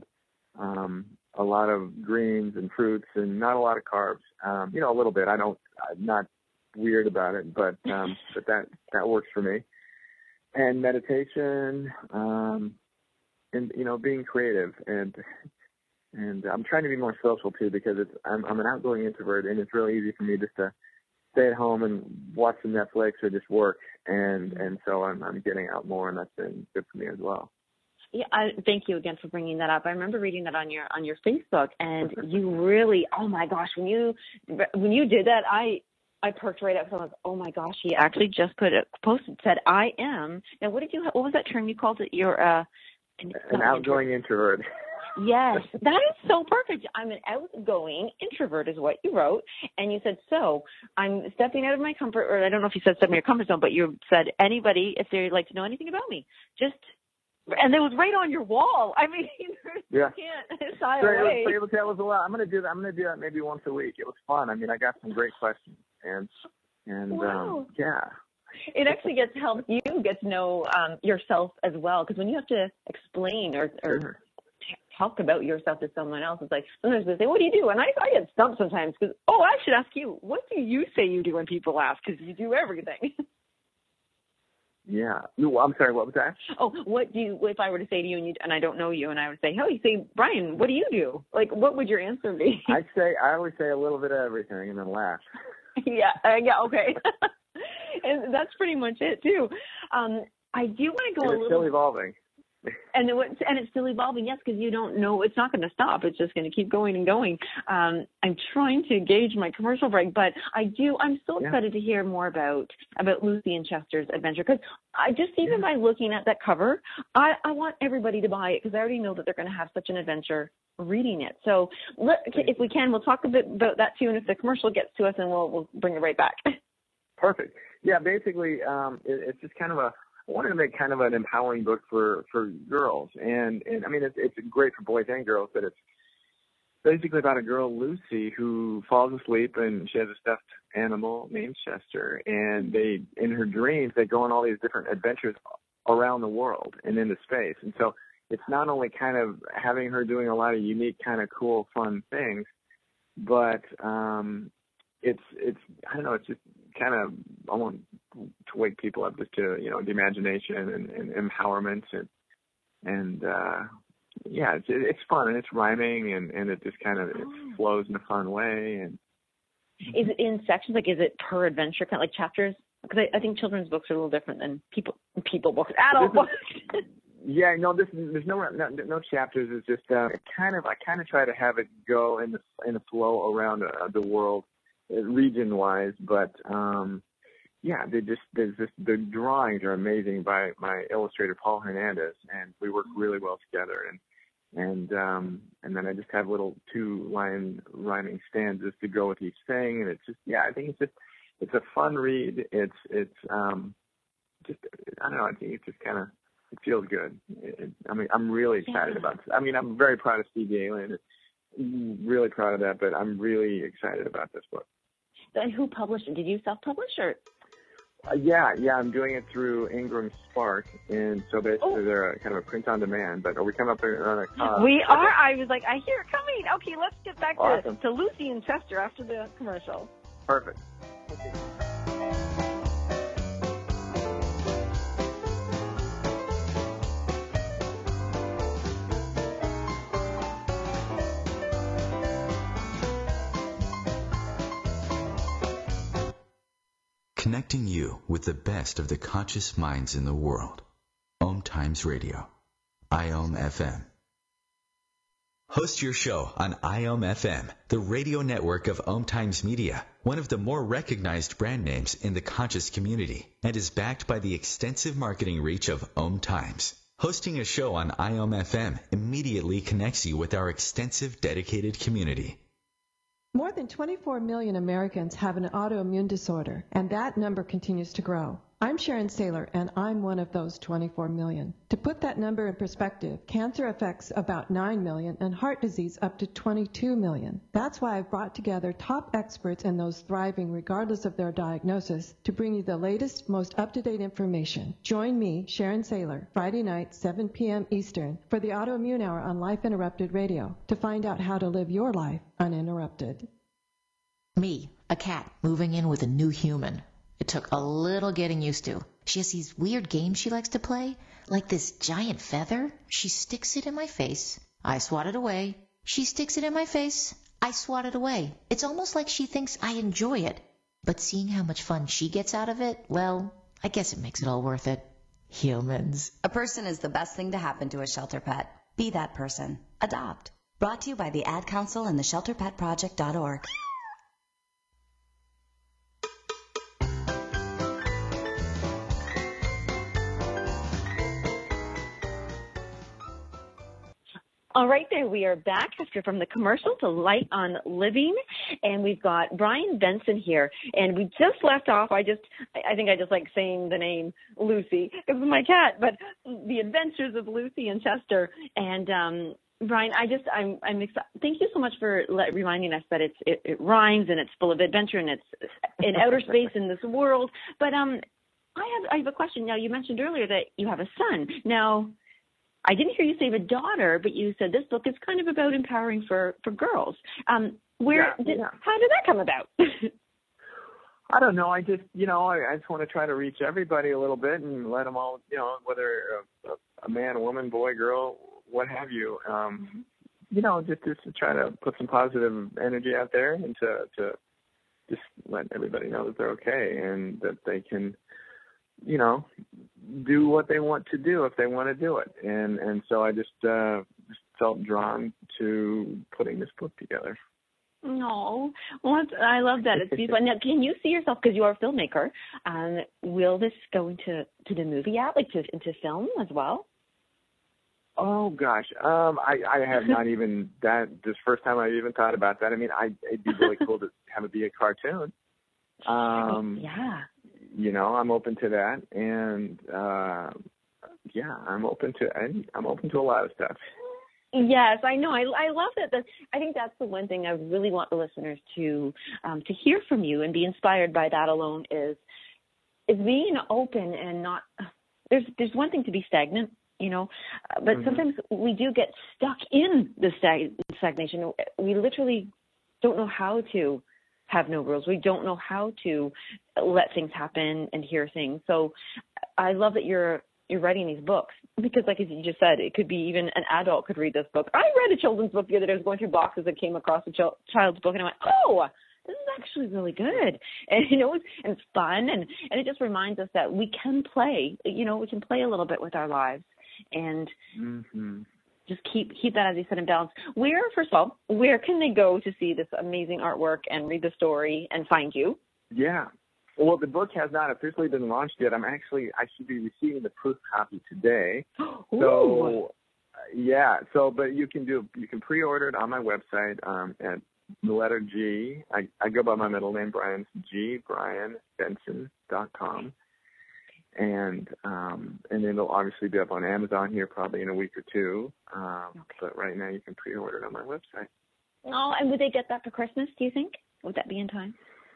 um, a lot of greens and fruits, and not a lot of carbs. Um, you know, a little bit. I don't, I'm not weird about it, but um, but that that works for me. And meditation, um, and you know, being creative, and and I'm trying to be more social too, because it's I'm, I'm an outgoing introvert, and it's really easy for me just to stay at home and watch some Netflix or just work, and and so I'm I'm getting out more, and that's been good for me as well. Yeah, I, thank you again for bringing that up. I remember reading that on your on your Facebook, and you really, oh my gosh, when you when you did that, I I perked right up. So I was, oh my gosh, he actually just put a post and said, I am. Now, what did you? What was that term you called it? You're uh, an, an outgoing introvert. introvert. Yes, that is so perfect. I'm an outgoing introvert is what you wrote. And you said, so I'm stepping out of my comfort, or I don't know if you said stepping out of your comfort zone, but you said anybody, if they'd like to know anything about me, just, and it was right on your wall. I mean, yeah. you can't shy so away. It was, it was a lot. I'm going to do that. I'm going to do that maybe once a week. It was fun. I mean, I got some great questions, and, and, wow. um, yeah. It actually gets to help you get to know um, yourself as well, because when you have to explain or, or sure. talk about yourself to someone else, it's like sometimes they say, what do you do? And I, I get stumped sometimes because, oh, I should ask you, what do you say you do when people ask? Because you do everything. Yeah. No, I'm sorry, what was that? Oh, what do you, if I were to say to you and, you and I don't know you, and I would say, oh, you say, Brian, what do you do? Like, what would your answer be? I'd say, I always say a little bit of everything and then laugh. yeah, uh, yeah, okay. And that's pretty much it, too. Um, I do want to go and a it's little... still evolving. And it, and it's still evolving, yes, because you don't know, it's not going to stop. It's just going to keep going and going. Um, I'm trying to gauge my commercial break, but I do, I'm so excited yeah. to hear more about, about Lucy and Chester's adventure, because I just, even yeah. by looking at that cover, I, I want everybody to buy it, because I already know that they're going to have such an adventure reading it. So let, if we can, we'll talk a bit about that too, and if the commercial gets to us, and we'll, we'll bring it right back. Perfect. Yeah, basically, um, it, it's just kind of a, I wanted to make kind of an empowering book for, for girls. And, and I mean, it's, it's great for boys and girls, but it's basically about a girl, Lucy, who falls asleep and she has a stuffed animal named Chester. And they, in her dreams, they go on all these different adventures around the world and into space. And so it's not only kind of having her doing a lot of unique, kind of cool, fun things, but um, it's, it's, I don't know, it's just kind of, I want to wake people up just to, you know, the imagination and, and empowerment, and, and, uh, yeah, it's, it's fun, and it's rhyming, and, and it just kind of, it flows in a fun way. And is it in sections? Like, is it per adventure, kind of like chapters? Because I, I think children's books are a little different than people, people books, adult books. Yeah, no, this there's no, no no chapters. It's just uh, it kind of I kind of try to have it go in the in the flow around uh, the world, uh, region wise. But um, yeah, they just there's just the drawings are amazing by my illustrator Paul Hernandez, and we work really well together. And and um, and then I just have little two line rhyming stanzas to go with each thing, and it's just yeah, I think it's just it's a fun read. It's it's um, just I don't know. I think it's just kind of. It feels good. It, it, I mean, I'm really excited yeah. about this. I mean, I'm very proud of Steve Galen. Really proud of that, but I'm really excited about this book. And who published it? Did you self-publish or? Uh, yeah, yeah, I'm doing it through Ingram Spark, and so basically oh. they're a, kind of a print on demand. But are we coming up on a? Uh, we are. I was like, I hear it coming. Okay, let's get back awesome. to, to Lucy and Chester after the commercial. Perfect. Okay. Connecting you with the best of the conscious minds in the world. Om Times Radio. I O M F M. Host your show on I O M F M, the radio network of Om Times Media, one of the more recognized brand names in the conscious community, and is backed by the extensive marketing reach of Om Times. Hosting a show on I O M F M immediately connects you with our extensive dedicated community. More than twenty-four million Americans have an autoimmune disorder, and that number continues to grow. I'm Sharon Saylor, and I'm one of those twenty-four million. To put that number in perspective, cancer affects about nine million and heart disease up to twenty-two million. That's why I've brought together top experts and those thriving regardless of their diagnosis to bring you the latest, most up-to-date information. Join me, Sharon Saylor, Friday night, seven p.m. Eastern, for the Autoimmune Hour on Life Interrupted Radio to find out how to live your life uninterrupted. Me, a cat, moving in with a new human. It took a little getting used to. She has these weird games she likes to play, like this giant feather. She sticks it in my face. I swat it away. She sticks it in my face. I swat it away. It's almost like she thinks I enjoy it. But seeing how much fun she gets out of it, well, I guess it makes it all worth it. Humans. A person is the best thing to happen to a shelter pet. Be that person. Adopt. Brought to you by the Ad Council and the shelter pet project dot org. All right, there we are back after from the commercial to Light on Living, and we've got Brian Benson here, and we just left off. I just, I think I just like saying the name Lucy. It was my cat, but The Adventures of Lucy and Chester. And um, Brian, I just, I'm, I'm excited. Thank you so much for let, reminding us that it's, it, it rhymes and it's full of adventure and it's in outer space in this world. But um, I have, I have a question. Now, you mentioned earlier that you have a son. Now, I didn't hear you say a daughter, but you said this book is kind of about empowering for, for girls. Um, where yeah, did, yeah. How did that come about? I don't know. I just, you know, I, I just want to try to reach everybody a little bit and let them all, you know, whether a, a man, a woman, boy, girl, what have you, um, mm-hmm. you know, just, just to try to put some positive energy out there and to, to just let everybody know that they're okay and that they can, you know, do what they want to do if they want to do it. And and so I just, uh, just felt drawn to putting this book together. No, well, I love that. It's beautiful. Now, can you see yourself, because you are a filmmaker, um, will this go into to the movie yet, like to, into film as well? Oh, gosh. Um, I, I have not even, that, this first time I've even thought about that. I mean, I, it'd be really cool to have it be a cartoon. Um, yeah. You know, I'm open to that, and uh, yeah, I'm open to I'm open to a lot of stuff. Yes, I know. I, I love that. That's, I think that's the one thing I really want the listeners to um, to hear from you and be inspired by. That alone is is being open and not. There's there's one thing to be stagnant, you know, but mm-hmm. sometimes we do get stuck in the stag- stagnation. We literally don't know how to have no rules. We don't know how to let things happen and hear things. So I love that you're you're writing these books because, like as you just said, it could be even an adult could read this book. I read a children's book the other day. I was going through boxes and came across a ch- child's book, and I went, oh, this is actually really good. And, you know, it's, and it's fun, and, and it just reminds us that we can play, you know, we can play a little bit with our lives. And mm-hmm. just keep keep that, as you said, in balance. Where, first of all, where can they go to see this amazing artwork and read the story and find you? Yeah. Well, the book has not officially been launched yet. I'm actually, I should be receiving the proof copy today. So, yeah. So, but you can do, you can pre-order it on my website um, at the letter G. I, I go by my middle name, Brian, G, brian benson dot com. And um, and it'll obviously be up on Amazon here probably in a week or two. Um, okay. But right now you can pre-order it on my website. Oh, and would they get that for Christmas, do you think? Would that be in time?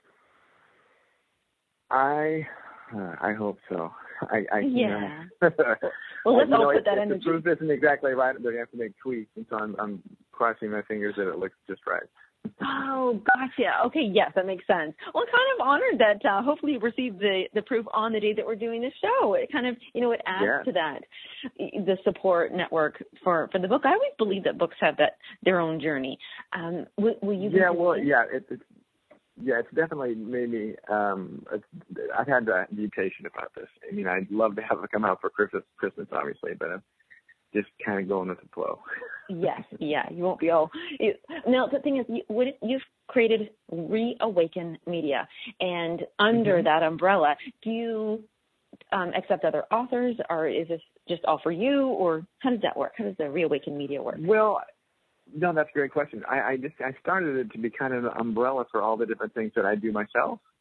I uh, I hope so. I, I yeah. You know, well, let's all know, put it, that it, energy. The proof isn't exactly right. They're going to have to make tweaks, and so I'm, I'm crossing my fingers that it looks just right. Oh, gotcha. Okay, yes, that makes sense. Well, I'm kind of honored that uh, hopefully you received the, the proof on the day that we're doing this show. It kind of, you know, it adds yeah. to that, the support network for, for the book. I always believe that books have that their own journey. Um, will, will you? Yeah, well, yeah, it, it's yeah, it's definitely made me. Um, it's, I've had to be patient about this. I mean, I'd love to have it come out for Christmas, Christmas, obviously, but I'm just kind of going with the flow. Yes, yeah, you won't be all. You, now, the thing is, you, what, you've created Reawaken Media, and under mm-hmm. that umbrella, do you um, accept other authors, or is this just all for you, or how does that work? How does the Reawaken Media work? Well, no, that's a great question. I, I just I started it to be kind of an umbrella for all the different things that I do myself,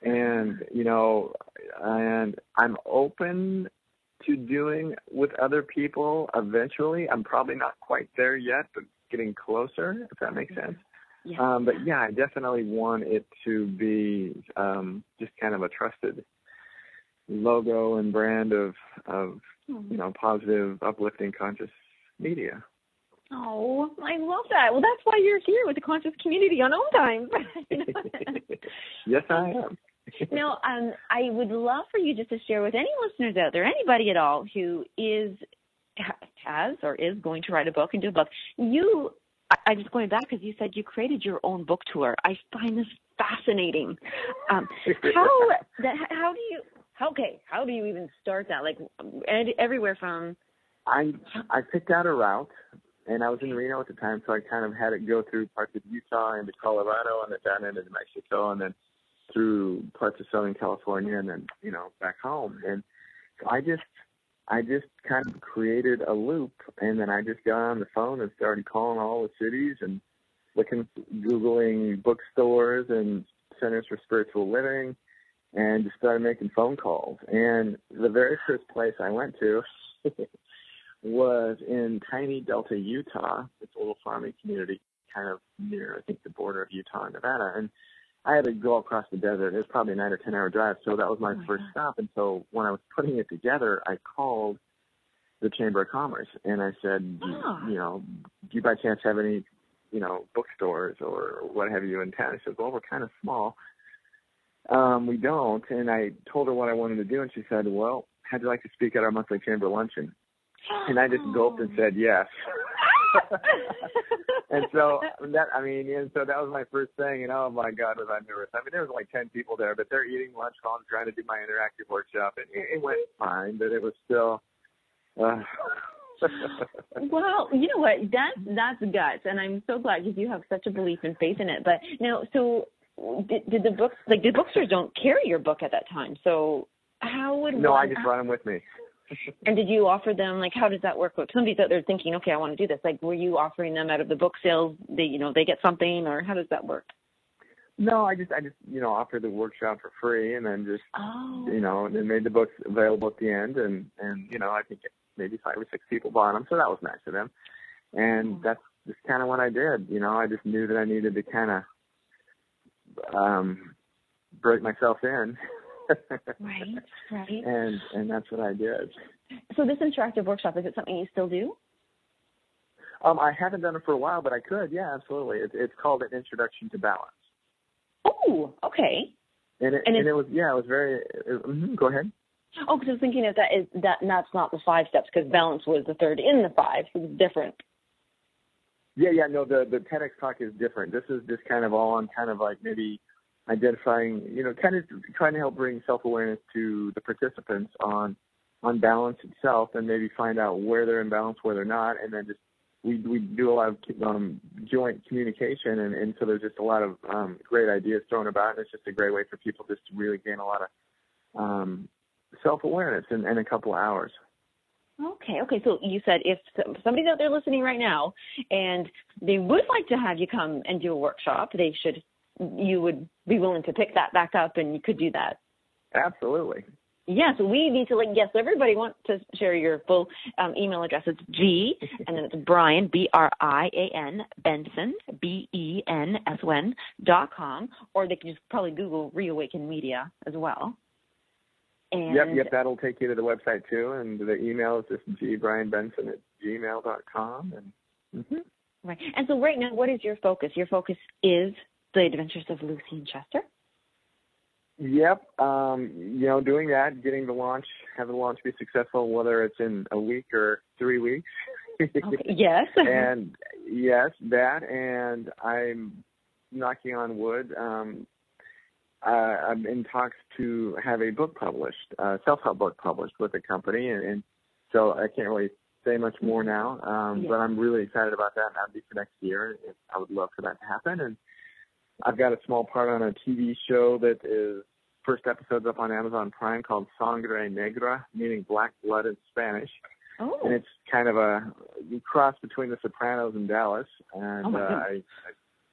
And, you know, and I'm open to doing with other people eventually. I'm probably not quite there yet, but getting closer, if that makes sense. Yeah. Um, but yeah, I definitely want it to be um, just kind of a trusted logo and brand of, of mm-hmm. you know, positive, uplifting, conscious media. Oh, I love that. Well, that's why you're here with the conscious community on Own Time. Yes, I am. Now, um, I would love for you just to share with any listeners out there, anybody at all who is has or is going to write a book and do a book. You, I, I'm just going back because you said you created your own book tour. I find this fascinating. Um, how that, how do you? Okay, how do you even start that? Like everywhere from. I I picked out a route, and I was in Reno at the time, so I kind of had it go through parts of Utah into Colorado, and then down into Mexico, and then through parts of Southern California, and then, you know, back home. And so I just, I just kind of created a loop, and then I just got on the phone and started calling all the cities and looking, Googling bookstores and centers for spiritual living, and just started making phone calls. And the very first place I went to was in tiny Delta, Utah. It's a little farming community kind of near, I think, the border of Utah and Nevada. And I had to go across the desert. It was probably a nine or ten hour drive, so that was my oh, first God. stop. And so when I was putting it together, I called the Chamber of Commerce and I said, oh. you know, do you by chance have any, you know, bookstores or what have you in town? She said, well, we're kind of small. Um, we don't. And I told her what I wanted to do, and she said, well, how'd you like to speak at our monthly chamber luncheon? And I just gulped and said yes. And so that, I mean, and so that was my first thing, and oh my God, was I nervous. I mean, there was like ten people there, but they're eating lunch while I'm trying to do my interactive workshop, and it, it went fine, but it was still. Uh... Well, you know what? That's that's guts, and I'm so glad because you have such a belief and faith in it. But now, so did, did the books, like the bookstores, don't carry your book at that time? So how would no? one, I just brought them with me. And did you offer them, like, how does that work? If somebody's out there thinking, okay, I want to do this, like, were you offering them out of the book sales, they, you know, they get something, or how does that work? No, I just, I just, you know, offered the workshop for free, and then just, oh. you know, and then made the books available at the end, and, and, you know, I think maybe five or six people bought them, so that was nice of them. And oh. that's just kind of what I did, you know, I just knew that I needed to kind of um, break myself in. Right, right. And and that's what I did. So this interactive workshop, is it something you still do? Um, I haven't done it for a while, but I could. Yeah, absolutely. It, it's called An Introduction to Balance. Oh, okay. And it, and, and it was, yeah, it was very, it, mm-hmm, go ahead. Oh, because I was thinking that, that is, that that's not the five steps, because balance was the third in the five, so it's different. Yeah, yeah, no, the, the TEDx talk is different. This is just kind of all on kind of like maybe identifying, you know, kind of trying to help bring self-awareness to the participants on on balance itself, and maybe find out where they're in balance, where they're not, and then just we we do a lot of um, joint communication, and, and so there's just a lot of um, great ideas thrown about, and it's just a great way for people just to really gain a lot of um, self-awareness in, in a couple of hours. Okay, okay. So you said if somebody's out there listening right now and they would like to have you come and do a workshop, they should. You would be willing to pick that back up, and you could do that. Absolutely. Yeah, so we need to, like, yes, everybody wants to share your full um, email address. It's G, and then it's Brian, B R I A N, Benson, B E N S O N, dot com, or they can just probably Google Reawaken Media as well. And yep, yep, that'll take you to the website, too, and the email is just G, Brian Benson at gmail dot com. And, mm-hmm. Right, and so right now, what is your focus? Your focus is The Adventures of Lucy and Chester? Yep. Um, you know, doing that, getting the launch, have the launch be successful, whether it's in a week or three weeks. Okay. Yes. And yes, that, and I'm knocking on wood. Um, uh, I'm in talks to have a book published, uh, self-help book published with a company, and, and so I can't really say much more now, um, yeah. but I'm really excited about that, and that'll be for next year. I would love for that to happen, and I've got a small part on a T V show that is first episode's up on Amazon Prime called Sangre Negra, meaning black blood in Spanish. Oh. And it's kind of a cross between The Sopranos and Dallas. And oh my uh, I, I,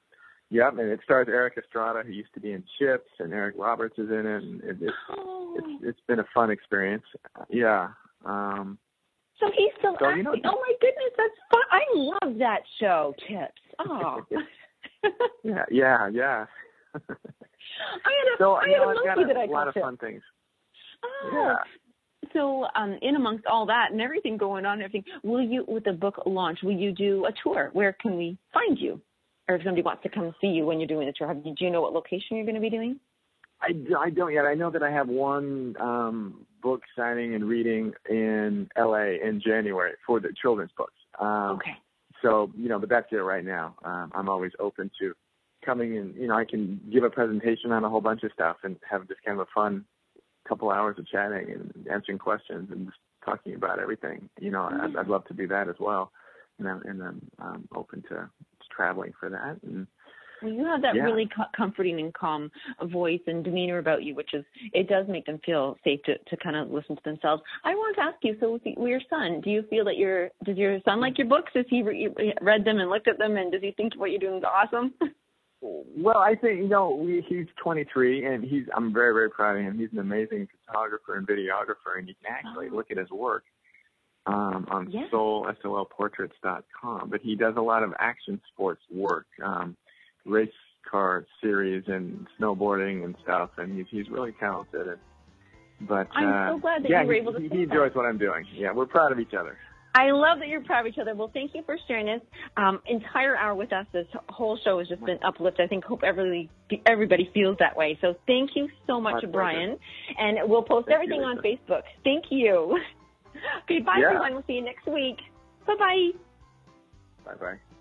Yep, and it stars Eric Estrada, who used to be in Chips, and Eric Roberts is in it. And it it's, oh. it's it's been a fun experience. Yeah. Um, so he's still so, acting. You know, oh my goodness, that's fun! I love that show, Chips. Oh. yeah, yeah, yeah. I had a, so I you had know, a I've got monkey a that I lot of talked fun to. things. Oh. Yeah. So, um, in amongst all that and everything going on and everything, will you, with the book launch, will you do a tour? Where can we find you? Or if somebody wants to come see you when you're doing the tour, have, do you know what location you're going to be doing? I, I don't yet. I know that I have one um, book signing and reading in L A in January for the children's books. Um, okay. So, you know, but that's it right now. Um, I'm always open to coming and, you know, I can give a presentation on a whole bunch of stuff and have just kind of a fun couple hours of chatting and answering questions and just talking about everything. You know, I'd, I'd love to do that as well. And I'm, and I'm um, open to traveling for that. And well, you have that yeah. really co- comforting and calm voice and demeanor about you, which is, it does make them feel safe to, to kind of listen to themselves. I want to ask you, so with, the, with your son, do you feel that your, does your son like your books? Has he re- read them and looked at them, and does he think what you're doing is awesome? Well, I think, you know, we, he's twenty-three, and he's, I'm very, very proud of him. He's an amazing photographer and videographer, and you can actually oh. look at his work um, on yeah. soul s o l portraits dot com. But he does a lot of action sports work, um, race car series and snowboarding and stuff, and he's, he's really talented. And, but I'm uh, so glad that yeah, you were he, able to he, say he enjoys that. what I'm doing. Yeah, we're proud of each other. I love that you're proud of each other. Well, thank you for sharing this um, entire hour with us. This whole show has just been uplifted. I think hope everybody everybody feels that way. So thank you so much, My Brian. And we'll post thank everything you, on Facebook. Thank you. Okay, bye, yeah. everyone. We'll see you next week. Bye-bye. Bye-bye.